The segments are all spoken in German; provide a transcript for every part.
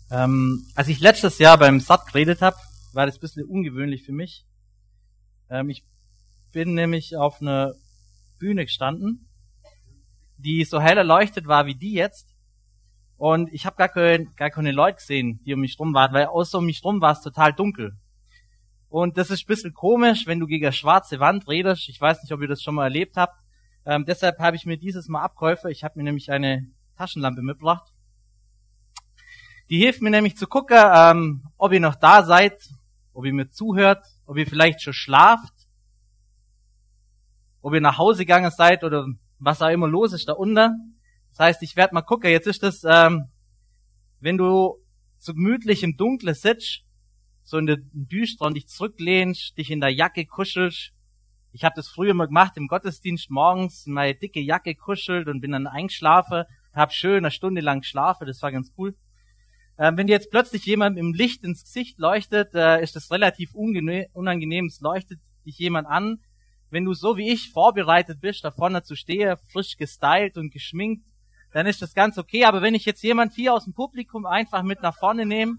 Als ich letztes Jahr beim SAT geredet habe, war das ein bisschen ungewöhnlich für mich. Ich bin nämlich auf einer Bühne gestanden, die so hell erleuchtet war wie die jetzt. Und ich habe gar keine Leute gesehen, die um mich rum waren, weil außer um mich rum war es total dunkel. Und das ist ein bisschen komisch, wenn du gegen eine schwarze Wand redest. Ich weiß nicht, ob ihr das schon mal erlebt habt. Deshalb habe ich mir dieses Mal abgeholfen. Ich habe mir nämlich eine Taschenlampe mitgebracht. Die hilft mir nämlich zu gucken, ob ihr noch da seid, ob ihr mir zuhört, ob ihr vielleicht schon schlaft, ob ihr nach Hause gegangen seid oder was auch immer los ist da unten. Das heißt, ich werde mal gucken. Jetzt ist das, wenn du so gemütlich im Dunkeln sitzt, so in der Düster und dich zurücklehnst, dich in der Jacke kuschelst. Ich habe das früher mal gemacht im Gottesdienst morgens, in meine dicke Jacke kuschelt und bin dann eingeschlafen, habe schön eine Stunde lang geschlafen, das war ganz cool. Wenn dir jetzt plötzlich jemand im Licht ins Gesicht leuchtet, ist das relativ unangenehm. Es leuchtet dich jemand an. Wenn du so wie ich vorbereitet bist, da vorne zu stehen, frisch gestylt und geschminkt, dann ist das ganz okay. Aber wenn ich jetzt jemand hier aus dem Publikum einfach mit nach vorne nehme,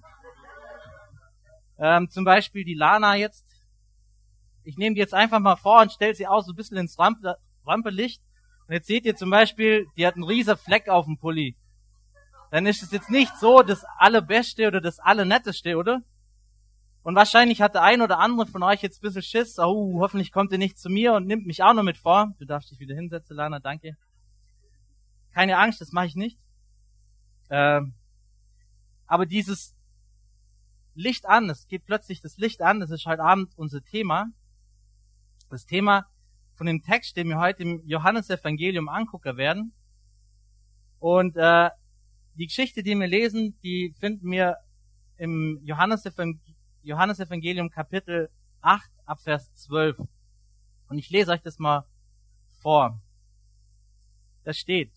zum Beispiel die Lana jetzt, ich nehme die jetzt einfach mal vor und stelle sie auch so ein bisschen ins Rampenlicht. Und jetzt seht ihr zum Beispiel, die hat einen riesen Fleck auf dem Pulli. Dann ist es jetzt nicht so das Allerbeste oder das Allernetteste, oder? Und wahrscheinlich hat der ein oder andere von euch jetzt ein bisschen Schiss. Oh, hoffentlich kommt ihr nicht zu mir und nimmt mich auch noch mit vor. Du darfst dich wieder hinsetzen, Lana, danke. Keine Angst, das mache ich nicht. Aber dieses Licht an, es geht plötzlich das Licht an, das ist heute Abend unser Thema. Das Thema von dem Text, den wir heute im Johannesevangelium angucken werden. Und die Geschichte, die wir lesen, die finden wir im Johannesevangelium Kapitel 8 ab Vers 12. Und ich lese euch das mal vor. Da steht: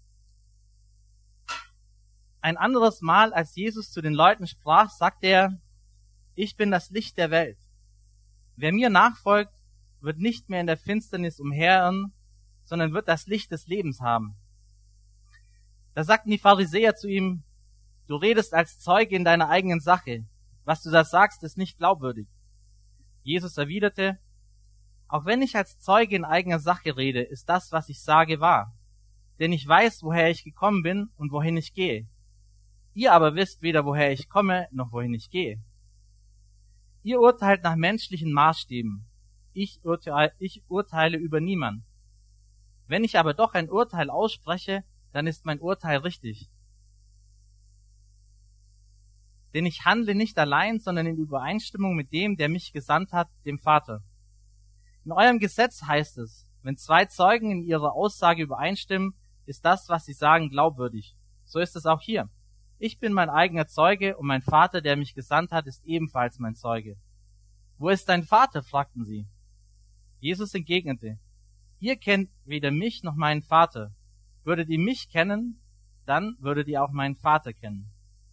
Ein anderes Mal, als Jesus zu den Leuten sprach, sagte er: Ich bin das Licht der Welt. Wer mir nachfolgt, wird nicht mehr in der Finsternis umherirren, sondern wird das Licht des Lebens haben. Da sagten die Pharisäer zu ihm: Du redest als Zeuge in deiner eigenen Sache. Was du da sagst, ist nicht glaubwürdig. Jesus erwiderte: Auch wenn ich als Zeuge in eigener Sache rede, ist das, was ich sage, wahr. Denn ich weiß, woher ich gekommen bin und wohin ich gehe. Ihr aber wisst weder, woher ich komme, noch wohin ich gehe. Ihr urteilt nach menschlichen Maßstäben. Ich urteile über niemand. Wenn ich aber doch ein Urteil ausspreche, dann ist mein Urteil richtig. Denn ich handle nicht allein, sondern in Übereinstimmung mit dem, der mich gesandt hat, dem Vater. In eurem Gesetz heißt es, wenn zwei Zeugen in ihrer Aussage übereinstimmen, ist das, was sie sagen, glaubwürdig. So ist es auch hier. Ich bin mein eigener Zeuge und mein Vater, der mich gesandt hat, ist ebenfalls mein Zeuge. Wo ist dein Vater? Fragten sie. Jesus entgegnete: Ihr kennt weder mich noch meinen Vater. Würdet ihr mich kennen, dann würdet ihr auch meinen Vater kennen.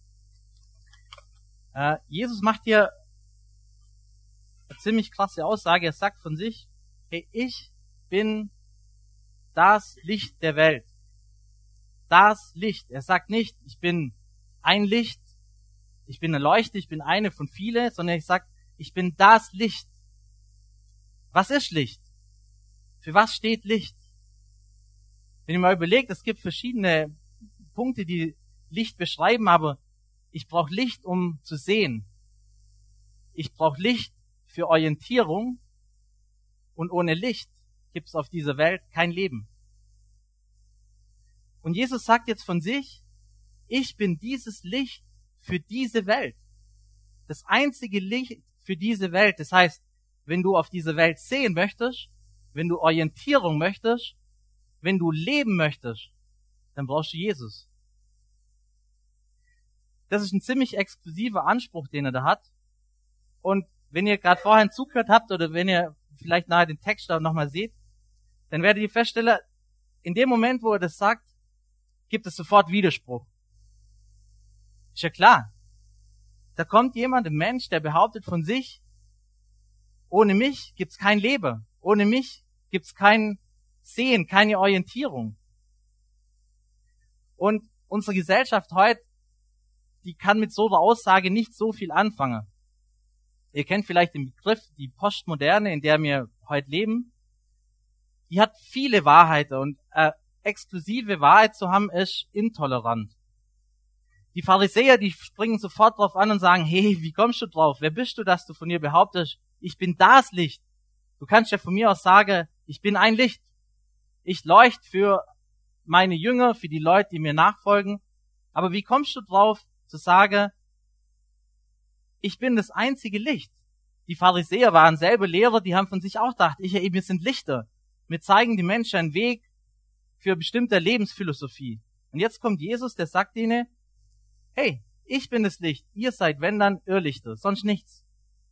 Jesus macht hier eine ziemlich krasse Aussage. Er sagt von sich: Hey, ich bin das Licht der Welt. Das Licht. Er sagt nicht, ich bin ein Licht, ich bin eine Leuchte, ich bin eine von vielen, sondern er sagt, ich bin das Licht. Was ist Licht? Für was steht Licht? Wenn ihr mal überlegt, es gibt verschiedene Punkte, die Licht beschreiben, aber ich brauche Licht, um zu sehen. Ich brauche Licht für Orientierung und ohne Licht gibt es auf dieser Welt kein Leben. Und Jesus sagt jetzt von sich: Ich bin dieses Licht für diese Welt. Das einzige Licht für diese Welt. Das heißt, wenn du auf diese Welt sehen möchtest, wenn du Orientierung möchtest, wenn du leben möchtest, dann brauchst du Jesus. Das ist ein ziemlich exklusiver Anspruch, den er da hat. Und wenn ihr gerade vorhin zugehört habt oder wenn ihr vielleicht nachher den Text da nochmal seht, dann werdet ihr feststellen, in dem Moment, wo er das sagt, gibt es sofort Widerspruch. Ist ja klar. Da kommt jemand, ein Mensch, der behauptet von sich, ohne mich gibt's kein Leben. Ohne mich gibt's kein Sehen, keine Orientierung. Und unsere Gesellschaft heute die kann mit so einer Aussage nicht so viel anfangen. Ihr kennt vielleicht den Begriff, die Postmoderne, in der wir heute leben. Die hat viele Wahrheiten und exklusive Wahrheit zu haben, ist intolerant. Die Pharisäer, die springen sofort drauf an und sagen, hey, wie kommst du drauf? Wer bist du, dass du von dir behauptest, ich bin das Licht? Du kannst ja von mir aus sagen, ich bin ein Licht. Ich leuchte für meine Jünger, für die Leute, die mir nachfolgen. Aber wie kommst du drauf, zu sagen, ich bin das einzige Licht? Die Pharisäer waren selber Lehrer, die haben von sich auch gedacht, wir sind Lichter. Wir zeigen die Menschen einen Weg für eine bestimmte Lebensphilosophie. Und jetzt kommt Jesus, der sagt ihnen, hey, ich bin das Licht, ihr seid, wenn dann, Irrlichter, sonst nichts.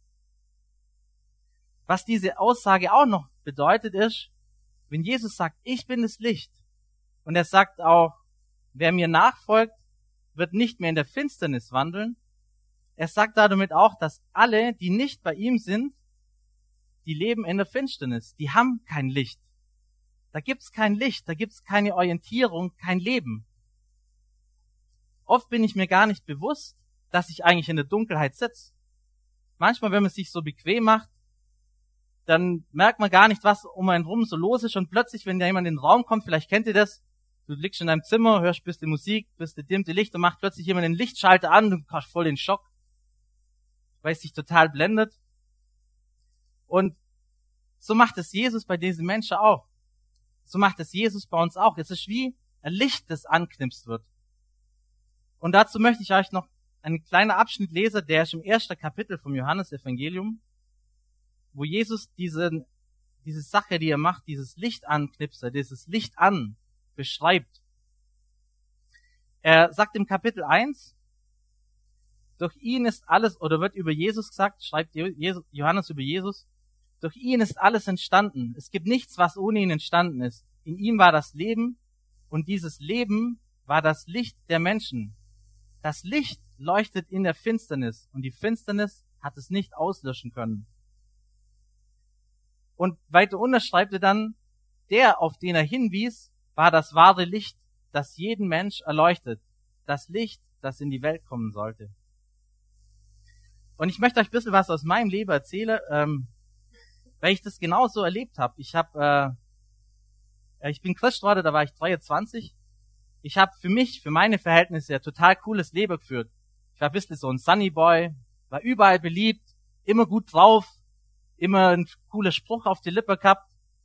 Was diese Aussage auch noch bedeutet ist, wenn Jesus sagt, ich bin das Licht, und er sagt auch, wer mir nachfolgt, wird nicht mehr in der Finsternis wandeln. Er sagt damit auch, dass alle, die nicht bei ihm sind, die leben in der Finsternis. Die haben kein Licht. Da gibt's kein Licht, da gibt's keine Orientierung, kein Leben. Oft bin ich mir gar nicht bewusst, dass ich eigentlich in der Dunkelheit sitze. Manchmal, wenn man sich so bequem macht, dann merkt man gar nicht, was um einen rum so los ist, und plötzlich, wenn da jemand in den Raum kommt, vielleicht kennt ihr das, du liegst in deinem Zimmer, hörst ein bisschen Musik, bisschen dimmte Licht und macht plötzlich jemand den Lichtschalter an, du hast voll den Schock, weil es dich total blendet. Und so macht es Jesus bei diesen Menschen auch. So macht es Jesus bei uns auch. Es ist wie ein Licht, das anknipst wird. Und dazu möchte ich euch noch einen kleinen Abschnitt lesen, der ist im 1. Kapitel vom Johannesevangelium, wo Jesus diese Sache, die er macht, dieses Licht anknipsen, dieses Licht an, beschreibt. Er sagt im Kapitel 1, durch ihn ist alles, oder wird über Jesus gesagt, schreibt Johannes über Jesus, durch ihn ist alles entstanden. Es gibt nichts, was ohne ihn entstanden ist. In ihm war das Leben, und dieses Leben war das Licht der Menschen. Das Licht leuchtet in der Finsternis, und die Finsternis hat es nicht auslöschen können. Und weiter unten schreibt er dann, der, auf den er hinwies, war das wahre Licht, das jeden Mensch erleuchtet. Das Licht, das in die Welt kommen sollte. Und ich möchte euch ein bisschen was aus meinem Leben erzählen, weil ich das genauso erlebt habe. Ich bin Christ geworden, da war ich 23. Ich habe für meine Verhältnisse ein total cooles Leben geführt. Ich war ein bisschen so ein Sunny Boy, war überall beliebt, immer gut drauf, immer ein cooler Spruch auf die Lippe gehabt,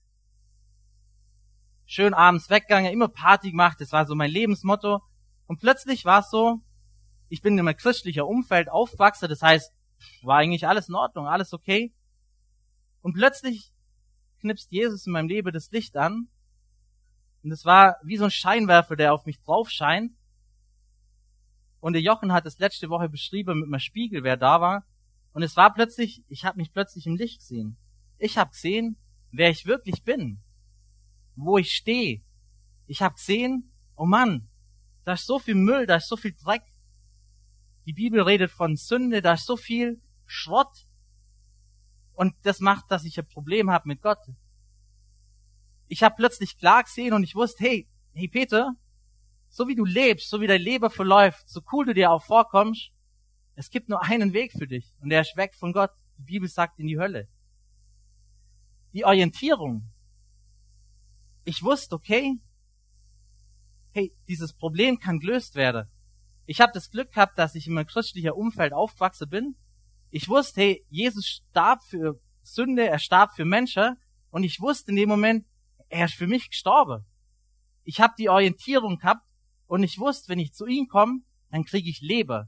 schön abends weggegangen, immer Party gemacht, das war so mein Lebensmotto. Und plötzlich war es so, ich bin in einem christlichen Umfeld aufgewachsen, das heißt, war eigentlich alles in Ordnung, alles okay. Und plötzlich knipst Jesus in meinem Leben das Licht an. Und es war wie so ein Scheinwerfer, der auf mich drauf scheint. Und der Jochen hat es letzte Woche beschrieben mit einem Spiegel, wer da war. Und es war plötzlich, ich habe mich plötzlich im Licht gesehen. Ich habe gesehen, wer ich wirklich bin, wo ich stehe. Ich habe gesehen, oh Mann, da ist so viel Müll, da ist so viel Dreck. Die Bibel redet von Sünde, da ist so viel Schrott. Und das macht, dass ich ein Problem habe mit Gott. Ich habe plötzlich klar gesehen und ich wusste, hey Peter, so wie du lebst, so wie dein Leben verläuft, so cool du dir auch vorkommst, es gibt nur einen Weg für dich und der ist weg von Gott. Die Bibel sagt in die Hölle. Die Orientierung. Ich wusste, okay, dieses Problem kann gelöst werden. Ich habe das Glück gehabt, dass ich in einem christlichen Umfeld aufgewachsen bin. Ich wusste, Jesus starb für Sünde, er starb für Menschen und ich wusste in dem Moment, er ist für mich gestorben. Ich habe die Orientierung gehabt und ich wusste, wenn ich zu ihm komme, dann kriege ich Leben.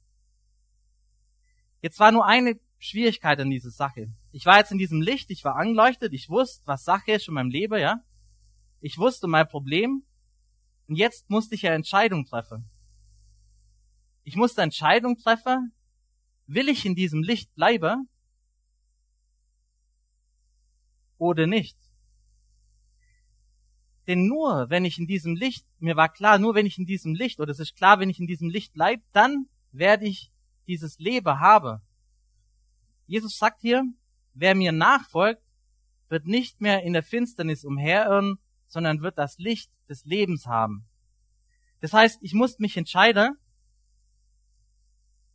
Jetzt war nur eine Schwierigkeit an dieser Sache. Ich war jetzt in diesem Licht, ich war angeleuchtet, ich wusste, was Sache ist in meinem Leben, ja. Ich wusste mein Problem und jetzt musste ich eine Entscheidung treffen. Ich musste eine Entscheidung treffen, will ich in diesem Licht bleiben oder nicht? Denn nur wenn ich in diesem Licht, mir war klar, nur wenn ich in diesem Licht, oder es ist klar, wenn ich in diesem Licht bleibe, dann werde ich dieses Leben haben. Jesus sagt hier, wer mir nachfolgt, wird nicht mehr in der Finsternis umherirren, sondern wird das Licht des Lebens haben. Das heißt, ich muss mich entscheiden,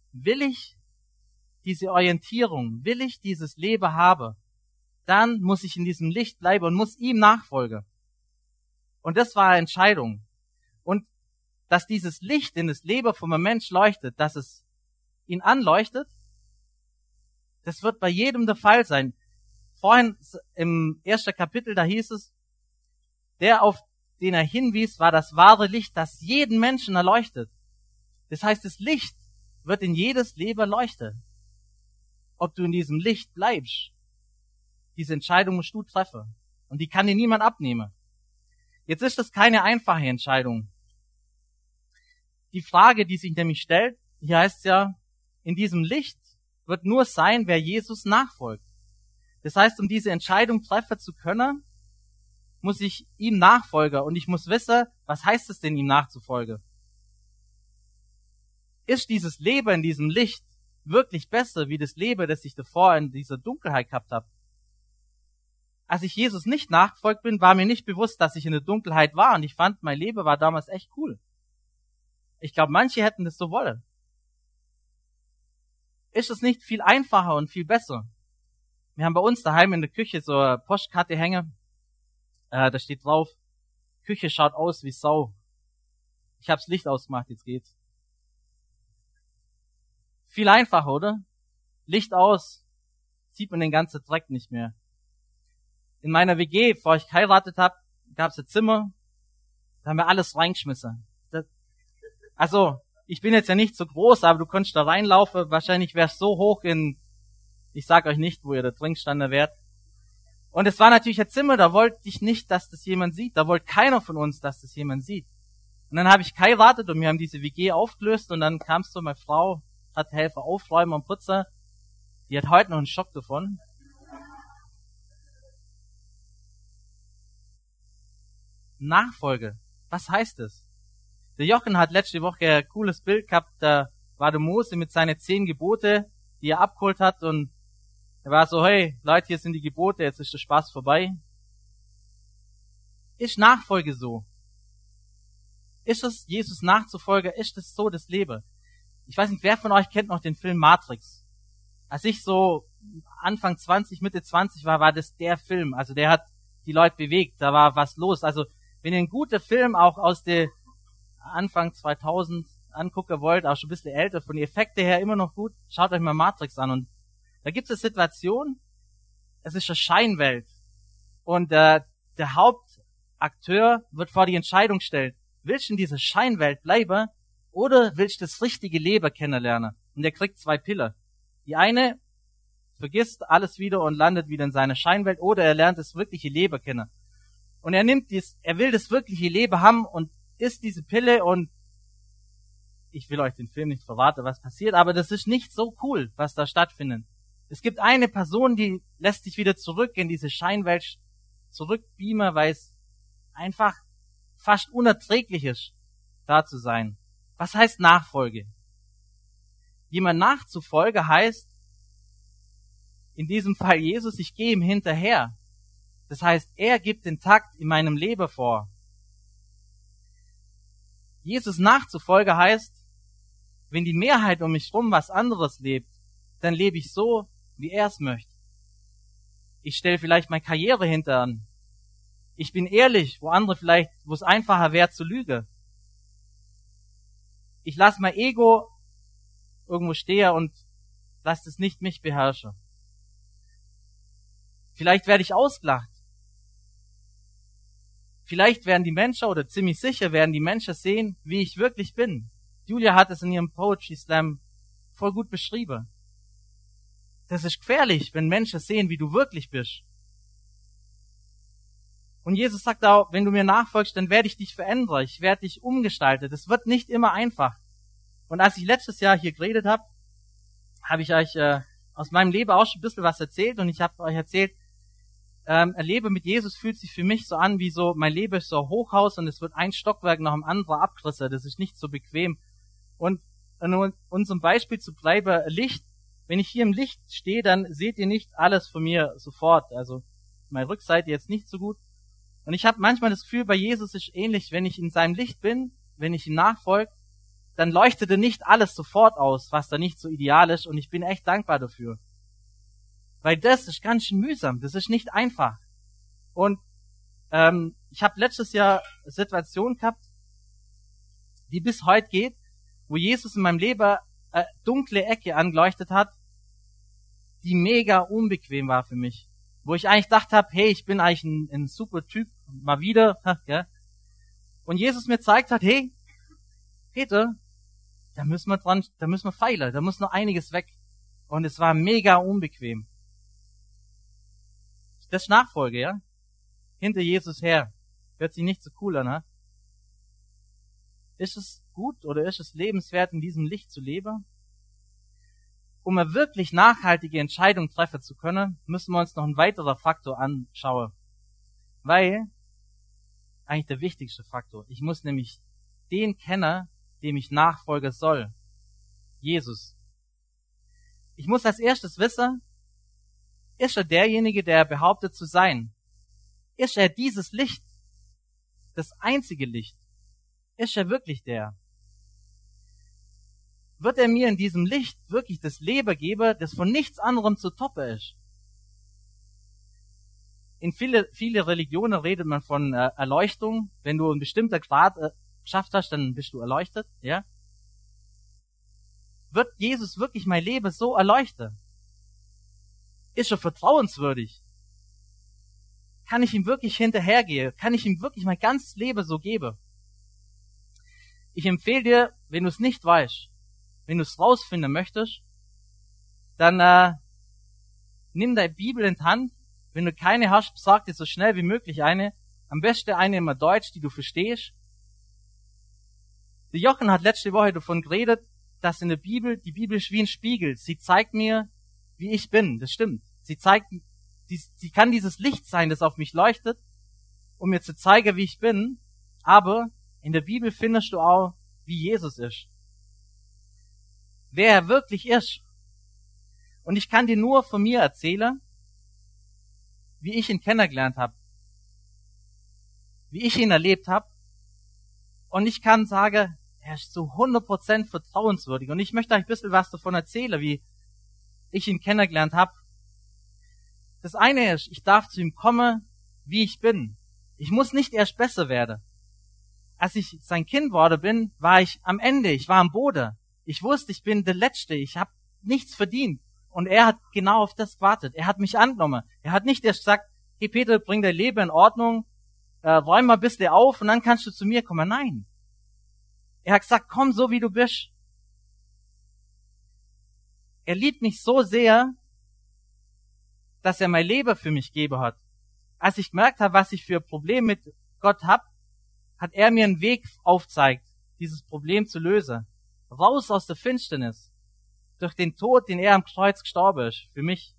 will ich diese Orientierung, will ich dieses Leben haben, dann muss ich in diesem Licht bleiben und muss ihm nachfolgen. Und das war eine Entscheidung. Und dass dieses Licht in das Leben von einem Mensch leuchtet, dass es ihn anleuchtet, das wird bei jedem der Fall sein. Vorhin im ersten Kapitel, da hieß es, der, auf den er hinwies, war das wahre Licht, das jeden Menschen erleuchtet. Das heißt, das Licht wird in jedes Leben leuchten. Ob du in diesem Licht bleibst, diese Entscheidung musst du treffen. Und die kann dir niemand abnehmen. Jetzt ist das keine einfache Entscheidung. Die Frage, die sich nämlich stellt, hier heißt es ja, in diesem Licht wird nur sein, wer Jesus nachfolgt. Das heißt, um diese Entscheidung treffen zu können, muss ich ihm nachfolgen und ich muss wissen, was heißt es denn, ihm nachzufolgen? Ist dieses Leben in diesem Licht wirklich besser, wie das Leben, das ich davor in dieser Dunkelheit gehabt habe? Als ich Jesus nicht nachgefolgt bin, war mir nicht bewusst, dass ich in der Dunkelheit war und ich fand, mein Leben war damals echt cool. Ich glaube, manche hätten das so wollen. Ist es nicht viel einfacher und viel besser? Wir haben bei uns daheim in der Küche so eine Postkarte hängen. Da steht drauf, Küche schaut aus wie Sau. Ich hab's Licht ausgemacht, jetzt geht's. Viel einfacher, oder? Licht aus, sieht man den ganzen Dreck nicht mehr. In meiner WG, bevor ich geheiratet habe, gab's ein Zimmer, da haben wir alles reingeschmissen. Also, ich bin jetzt ja nicht so groß, aber du konntest da reinlaufen. Wahrscheinlich wär's so hoch ich sag euch nicht, wo ihr da drin standen wärt. Und es war natürlich ein Zimmer, da wollte ich nicht, dass das jemand sieht. Da wollte keiner von uns, dass das jemand sieht. Und dann habe ich geheiratet und wir haben diese WG aufgelöst und dann kam so meine Frau, hat Helfer aufräumen und putzen. Die hat heute noch einen Schock davon. Nachfolge. Was heißt das? Der Jochen hat letzte Woche ein cooles Bild gehabt, da war der Mose mit seinen 10 Gebote, die er abgeholt hat und er war so, hey, Leute, hier sind die Gebote, jetzt ist der Spaß vorbei. Ist Nachfolge so? Ist es Jesus nachzufolgen? Ist es so das Leben? Ich weiß nicht, wer von euch kennt noch den Film Matrix? Als ich so Anfang 20, Mitte 20 war das der Film. Also der hat die Leute bewegt, da war was los. Also wenn ihr einen guten Film auch aus der Anfang 2000 angucken wollt, auch schon ein bisschen älter, von den Effekten her immer noch gut, schaut euch mal Matrix an. Und da gibt es eine Situation, es ist eine Scheinwelt. Und der Hauptakteur wird vor die Entscheidung gestellt, willst du in dieser Scheinwelt bleiben oder willst du das richtige Leben kennenlernen? Und er kriegt 2 Pillen. Die eine vergisst alles wieder und landet wieder in seiner Scheinwelt oder er lernt das wirkliche Leben kennen. Und er will das wirkliche Leben haben und isst diese Pille und ich will euch den Film nicht verraten, was passiert, aber das ist nicht so cool, was da stattfindet. Es gibt eine Person, die lässt sich wieder zurück in diese Scheinwelt zurückbeamen, weil es einfach fast unerträglich ist, da zu sein. Was heißt Nachfolge? Jemand nachzufolgen heißt, in diesem Fall Jesus, ich gehe ihm hinterher. Das heißt, er gibt den Takt in meinem Leben vor. Jesus nachzufolgen heißt, wenn die Mehrheit um mich rum was anderes lebt, dann lebe ich so, wie er es möchte. Ich stelle vielleicht meine Karriere hinter an. Ich bin ehrlich, wo es einfacher wäre zu lügen. Ich lasse mein Ego irgendwo stehen und lasse es nicht mich beherrschen. Vielleicht werde ich ausgelacht. Vielleicht werden die Menschen, oder ziemlich sicher werden die Menschen sehen, wie ich wirklich bin. Julia hat es in ihrem Poetry Slam voll gut beschrieben. Das ist gefährlich, wenn Menschen sehen, wie du wirklich bist. Und Jesus sagt auch, wenn du mir nachfolgst, dann werde ich dich verändern, ich werde dich umgestalten. Das wird nicht immer einfach. Und als ich letztes Jahr hier geredet habe, habe ich euch aus meinem Leben auch schon ein bisschen was erzählt und ich habe euch erzählt, ein Leben mit Jesus fühlt sich für mich so an, wie so, mein Leben ist so ein Hochhaus und es wird ein Stockwerk nach dem anderen abgerissen. Das ist nicht so bequem. Und in unserem Beispiel zu bleiben, Licht, wenn ich hier im Licht stehe, dann seht ihr nicht alles von mir sofort. Also meine Rückseite jetzt nicht so gut. Und ich habe manchmal das Gefühl, bei Jesus ist ähnlich, wenn ich in seinem Licht bin, wenn ich ihm nachfolge, dann leuchtete nicht alles sofort aus, was da nicht so ideal ist, und ich bin echt dankbar dafür. Weil das ist ganz schön mühsam, das ist nicht einfach. Und ich habe letztes Jahr eine Situation gehabt, die bis heute geht, wo Jesus in meinem Leben eine dunkle Ecke angeleuchtet hat, die mega unbequem war für mich. Wo ich eigentlich gedacht habe, hey, ich bin eigentlich ein super Typ, mal wieder. Gell? Und Jesus mir gezeigt hat, hey, Peter, da müssen wir feilen, da muss noch einiges weg. Und es war mega unbequem. Das ist Nachfolge, ja? Hinter Jesus her. Hört sich nicht so cool an, ne? Ist es gut oder ist es lebenswert, in diesem Licht zu leben? Um eine wirklich nachhaltige Entscheidung treffen zu können, müssen wir uns noch einen weiteren Faktor anschauen. Weil, eigentlich der wichtigste Faktor, ich muss nämlich den kennen, dem ich nachfolgen soll. Jesus. Ich muss als erstes wissen, ist er derjenige, der behauptet zu sein? Ist er dieses Licht? Das einzige Licht? Ist er wirklich der? Wird er mir in diesem Licht wirklich das Leben geben, das von nichts anderem zu toppen ist? In viele Religionen redet man von Erleuchtung. Wenn du einen bestimmten Grad geschafft hast, dann bist du erleuchtet, ja? Wird Jesus wirklich mein Leben so erleuchten? Ist er vertrauenswürdig? Kann ich ihm wirklich hinterhergehen? Kann ich ihm wirklich mein ganzes Leben so geben? Ich empfehle dir, wenn du es nicht weißt, wenn du es rausfinden möchtest, dann nimm deine Bibel in die Hand. Wenn du keine hast, besorg dir so schnell wie möglich eine. Am besten eine immer Deutsch, die du verstehst. Der Jochen hat letzte Woche davon geredet, dass in der Bibel, die Bibel ist wie ein Spiegel. Sie zeigt mir, wie ich bin. Das stimmt. Sie kann dieses Licht sein, das auf mich leuchtet, um mir zu zeigen, wie ich bin. Aber in der Bibel findest du auch, wie Jesus ist. Wer er wirklich ist. Und ich kann dir nur von mir erzählen, wie ich ihn kennengelernt habe. Wie ich ihn erlebt habe. Und ich kann sagen, er ist zu 100% vertrauenswürdig. Und ich möchte euch ein bisschen was davon erzählen, wie ich ihn kennengelernt habe. Das eine ist, ich darf zu ihm kommen, wie ich bin. Ich muss nicht erst besser werden. Als ich sein Kind geworden bin, war ich am Ende, ich war am Boden. Ich wusste, ich bin der Letzte, ich habe nichts verdient. Und er hat genau auf das gewartet. Er hat mich angenommen. Er hat nicht erst gesagt, hey Peter, bring dein Leben in Ordnung, räum mal ein bisschen auf und dann kannst du zu mir kommen. Nein. Er hat gesagt, komm so wie du bist. Er liebt mich so sehr, dass er mein Leben für mich gegeben hat. Als ich gemerkt habe, was ich für ein Problem mit Gott habe, hat er mir einen Weg aufgezeigt, dieses Problem zu lösen. Raus aus der Finsternis. Durch den Tod, den er am Kreuz gestorben ist. Für mich.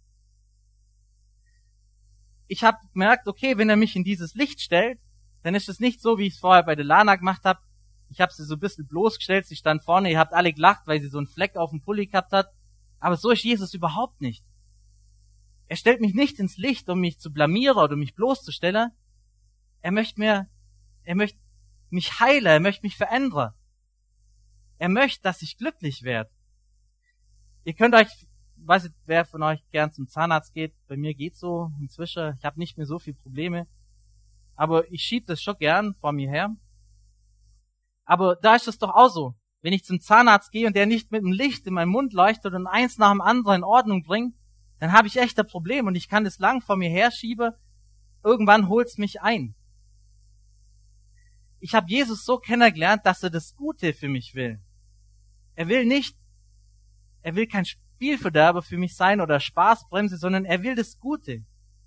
Ich habe gemerkt, okay, wenn er mich in dieses Licht stellt, dann ist es nicht so, wie ich es vorher bei der Lana gemacht habe. Ich habe sie so ein bisschen bloßgestellt, sie stand vorne, ihr habt alle gelacht, weil sie so einen Fleck auf dem Pulli gehabt hat. Aber so ist Jesus überhaupt nicht. Er stellt mich nicht ins Licht, um mich zu blamieren oder mich bloßzustellen. Er möchte mich heilen, er möchte mich verändern. Er möchte, dass ich glücklich werde. Ihr könnt euch, weiß nicht, wer von euch gern zum Zahnarzt geht. Bei mir geht's so inzwischen. Ich habe nicht mehr so viele Probleme. Aber ich schieb das schon gern vor mir her. Aber da ist es doch auch so. Wenn ich zum Zahnarzt gehe und der nicht mit dem Licht in meinem Mund leuchtet und eins nach dem anderen in Ordnung bringt, dann habe ich echt ein Problem und ich kann das lang vor mir herschieben. Irgendwann holt's mich ein. Ich habe Jesus so kennengelernt, dass er das Gute für mich will. Er will kein Spielverderber für mich sein oder Spaßbremse, sondern er will das Gute.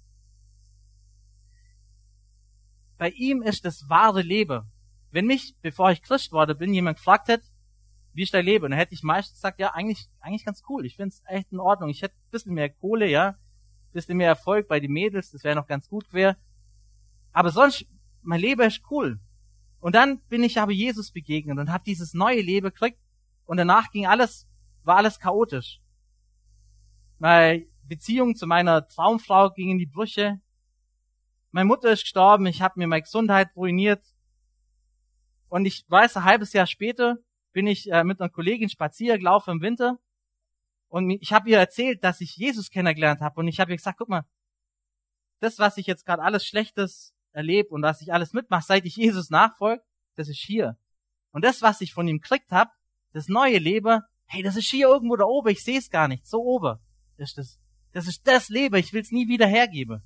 Bei ihm ist das wahre Leben. Wenn mich, bevor ich Christ geworden bin, jemand gefragt hätte, wie ist dein Leben? Dann hätte ich meistens gesagt, ja, eigentlich ganz cool. Ich finde es echt in Ordnung. Ich hätte ein bisschen mehr Kohle, ja, ein bisschen mehr Erfolg bei den Mädels, das wäre noch ganz gut gewesen. Aber sonst, mein Leben ist cool. Und dann bin ich aber Jesus begegnet und habe dieses neue Leben gekriegt und danach war alles chaotisch. Meine Beziehung zu meiner Traumfrau ging in die Brüche. Meine Mutter ist gestorben, ich habe mir meine Gesundheit ruiniert. Und ich weiß, ein halbes Jahr später bin ich mit einer Kollegin spazieren gelaufen im Winter und ich habe ihr erzählt, dass ich Jesus kennengelernt habe und ich habe ihr gesagt, guck mal, das, was ich jetzt gerade alles Schlechtes erlebe und was ich alles mitmache, seit ich Jesus nachfolge, das ist hier. Und das, was ich von ihm gekriegt habe, das neue Leben, hey, das ist hier irgendwo da oben, ich sehe es gar nicht, so oben. Das ist das Leben, ich will es nie wieder hergeben.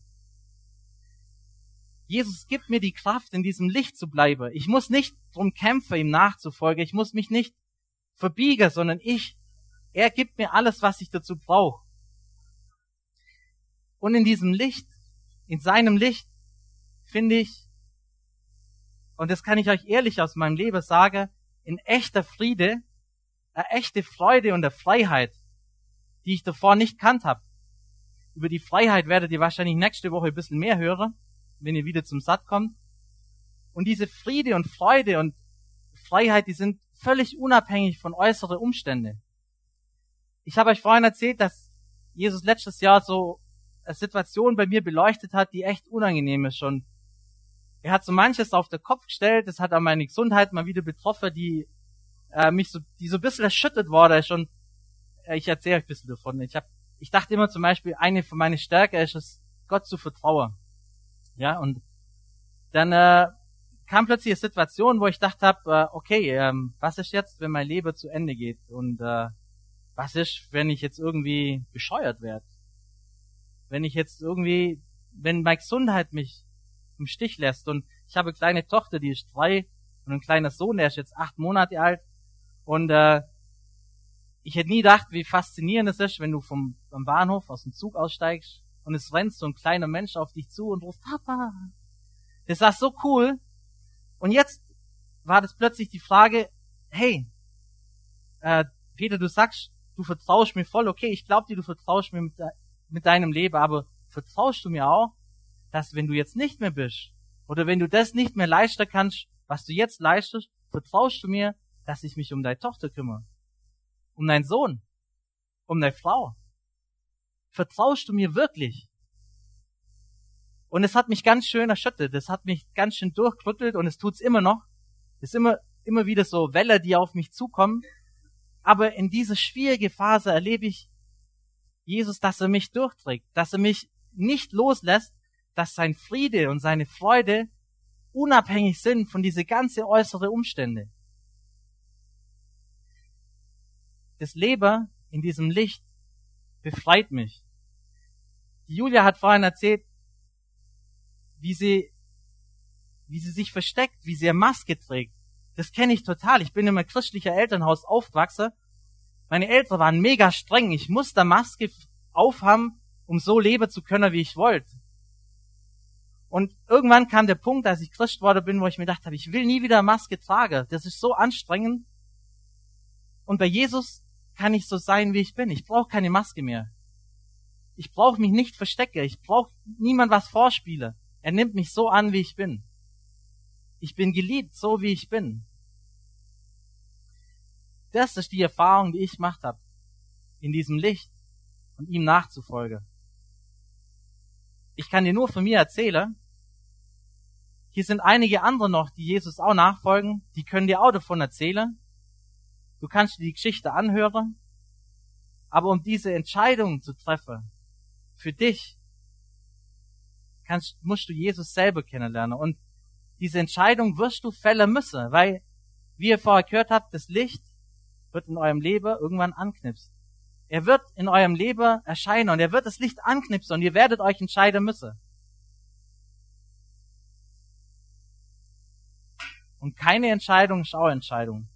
Jesus gibt mir die Kraft, in diesem Licht zu bleiben. Ich muss nicht drum kämpfen, ihm nachzufolgen. Ich muss mich nicht verbiegen, sondern er gibt mir alles, was ich dazu brauche. Und in diesem Licht, in seinem Licht, finde ich, und das kann ich euch ehrlich aus meinem Leben sagen, ein echter Friede, eine echte Freude und eine Freiheit, die ich davor nicht kannt habe. Über die Freiheit werdet ihr wahrscheinlich nächste Woche ein bisschen mehr hören, wenn ihr wieder zum Satt kommt. Und diese Friede und Freude und Freiheit, die sind völlig unabhängig von äußeren Umständen. Ich habe euch vorhin erzählt, dass Jesus letztes Jahr so eine Situation bei mir beleuchtet hat, die echt unangenehm ist. Und er hat so manches auf den Kopf gestellt, das hat auch meine Gesundheit mal wieder betroffen, die so ein bisschen erschüttert worden ist. Und ich erzähle euch ein bisschen davon. Ich dachte immer zum Beispiel, eine von meinen Stärken ist es, Gott zu vertrauen. Ja, und dann kam plötzlich eine Situation, wo ich dachte habe, okay, was ist jetzt, wenn mein Leben zu Ende geht? Und was ist, wenn ich jetzt irgendwie bescheuert werde? Wenn meine Gesundheit mich im Stich lässt. Und ich habe eine kleine Tochter, die ist 3 und ein kleiner Sohn, der ist jetzt 8 Monate alt. Und ich hätte nie gedacht, wie faszinierend es ist, wenn du vom Bahnhof aus dem Zug aussteigst und es rennt so ein kleiner Mensch auf dich zu und ruft, Papa. Das war so cool. Und jetzt war das plötzlich die Frage, hey, Peter, du sagst, du vertraust mir voll, okay, ich glaube dir, du vertraust mir mit deinem Leben, aber vertraust du mir auch, dass wenn du jetzt nicht mehr bist, oder wenn du das nicht mehr leisten kannst, was du jetzt leistest, vertraust du mir, dass ich mich um deine Tochter kümmere, um deinen Sohn, um deine Frau? Vertraust du mir wirklich? Und es hat mich ganz schön erschüttert, es hat mich ganz schön durchgerüttelt und es tut's immer noch. Es ist immer wieder so Wellen, die auf mich zukommen. Aber in dieser schwierigen Phase erlebe ich Jesus, dass er mich durchträgt, dass er mich nicht loslässt, dass sein Friede und seine Freude unabhängig sind von diese ganze äußere Umstände. Das Leben in diesem Licht befreit mich. Die Julia hat vorhin erzählt, wie sie sich versteckt, wie sie eine Maske trägt. Das kenne ich total. Ich bin in einem christlichen Elternhaus aufgewachsen. Meine Eltern waren mega streng. Ich musste Maske aufhaben, um so leben zu können, wie ich wollte. Und irgendwann kam der Punkt, als ich Christ geworden bin, wo ich mir gedacht habe, ich will nie wieder eine Maske tragen. Das ist so anstrengend. Und bei Jesus kann ich so sein, wie ich bin. Ich brauche keine Maske mehr. Ich brauche mich nicht verstecken. Ich brauche niemand was vorspielen. Er nimmt mich so an, wie ich bin. Ich bin geliebt, so wie ich bin. Das ist die Erfahrung, die ich gemacht habe, in diesem Licht und ihm nachzufolgen. Ich kann dir nur von mir erzählen. Hier sind einige andere noch, die Jesus auch nachfolgen. Die können dir auch davon erzählen. Du kannst dir die Geschichte anhören. Aber um diese Entscheidung zu treffen, für dich, musst du Jesus selber kennenlernen. Und diese Entscheidung wirst du fällen müssen, weil, wie ihr vorher gehört habt, das Licht wird in eurem Leben irgendwann anknipsen. Er wird in eurem Leben erscheinen und er wird das Licht anknipsen und ihr werdet euch entscheiden müssen. Und keine Entscheidung ist auch Entscheidung.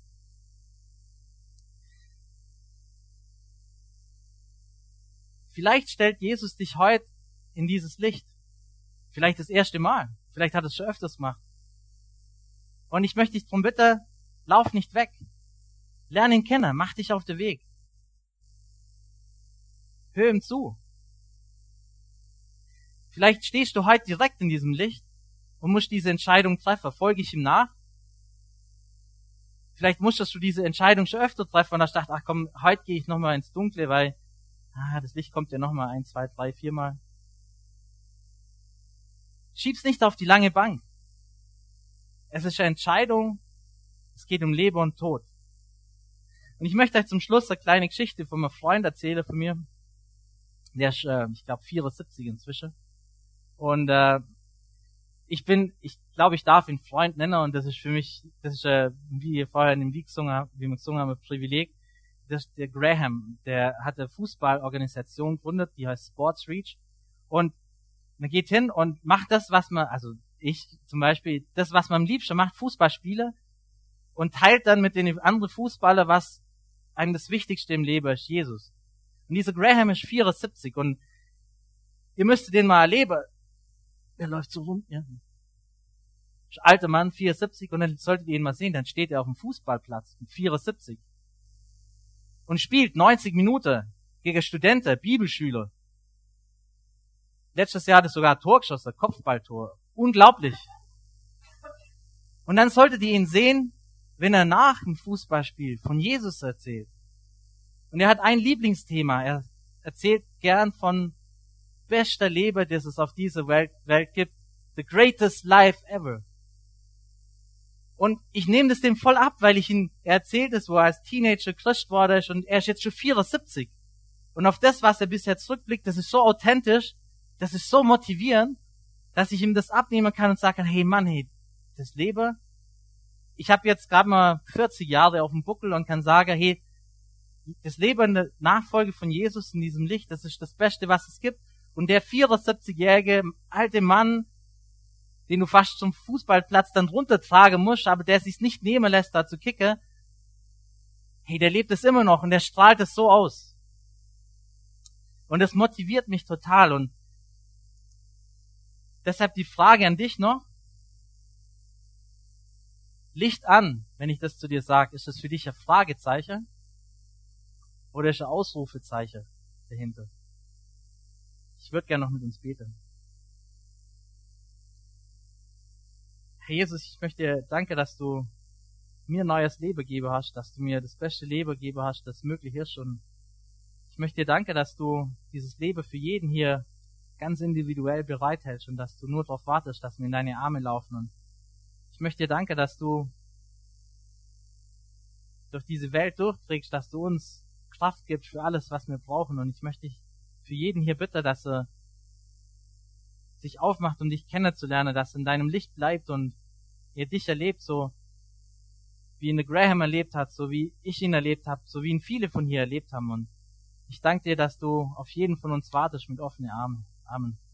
Vielleicht stellt Jesus dich heute in dieses Licht. Vielleicht das erste Mal. Vielleicht hat es schon öfters gemacht. Und ich möchte dich darum bitten, lauf nicht weg. Lern ihn kennen, mach dich auf den Weg. Hör ihm zu. Vielleicht stehst du heute direkt in diesem Licht und musst diese Entscheidung treffen. Folge ich ihm nach? Vielleicht musstest du diese Entscheidung schon öfter treffen und hast gedacht, ach komm, heute gehe ich nochmal ins Dunkle, weil das Licht kommt ja nochmal 1, 2, 3, 4 Mal. Schieb's nicht auf die lange Bank. Es ist eine Entscheidung, es geht um Leben und Tod. Und ich möchte euch zum Schluss eine kleine Geschichte von einem Freund erzählen von mir. Der ist, ich glaube, 74 inzwischen. Und ich glaube, ich darf ihn Freund nennen, und das ist für mich, das ist, wie ihr vorher in dem Lied wie wir gesungen haben, ein Privileg. Das ist der Graham, der hat eine Fußballorganisation gegründet, die heißt Sports Reach. Und man geht hin und macht das, was man, also ich zum Beispiel, das, was man am liebsten macht, Fußballspiele, und teilt dann mit den anderen Fußballern, was einem das Wichtigste im Leben ist, Jesus. Und dieser Graham ist 74, und ihr müsstet den mal erleben. Der läuft so rum, ja. Alter Mann, 74, und dann solltet ihr ihn mal sehen, dann steht er auf dem Fußballplatz mit 74 und spielt 90 Minuten gegen Studenten, Bibelschüler. Letztes Jahr hat er sogar ein Tor geschossen, Kopfballtor. Unglaublich. Und dann solltet ihr ihn sehen, wenn er nach dem Fußballspiel von Jesus erzählt. Und er hat ein Lieblingsthema. Er erzählt gern von bester Leben, das es auf dieser Welt gibt. The greatest life ever. Und ich nehme das dem voll ab, weil er erzählt es, wo er als Teenager Christ worden ist, und er ist jetzt schon 74. Und auf das, was er bisher zurückblickt, das ist so authentisch, das ist so motivierend, dass ich ihm das abnehmen kann und sagen, hey Mann, hey, das Leben, ich habe jetzt gerade mal 40 Jahre auf dem Buckel und kann sagen, hey, das Leben in der Nachfolge von Jesus in diesem Licht, das ist das Beste, was es gibt. Und der 74-jährige alte Mann, den du fast zum Fußballplatz dann runtertragen musst, aber der sich's nicht nehmen lässt, da zu kicken, hey, der lebt es immer noch und der strahlt es so aus. Und das motiviert mich total. Und deshalb die Frage an dich noch: Licht an, wenn ich das zu dir sage, ist das für dich ein Fragezeichen oder ist ein Ausrufezeichen dahinter? Ich würde gerne noch mit uns beten. Herr Jesus, ich möchte dir danken, dass du mir ein neues Leben gegeben hast, dass du mir das beste Leben gegeben hast, das möglich ist. Und ich möchte dir danken, dass du dieses Leben für jeden hier ganz individuell bereithältst und dass du nur darauf wartest, dass wir in deine Arme laufen. Und ich möchte dir danken, dass du durch diese Welt durchträgst, dass du uns Kraft gibst für alles, was wir brauchen. Und ich möchte dich für jeden hier bitten, dass er sich aufmacht, um dich kennenzulernen, dass er in deinem Licht bleibt und er dich erlebt, so wie ihn der Graham erlebt hat, so wie ich ihn erlebt habe, so wie ihn viele von hier erlebt haben. Und ich danke dir, dass du auf jeden von uns wartest mit offenen Armen. Amen.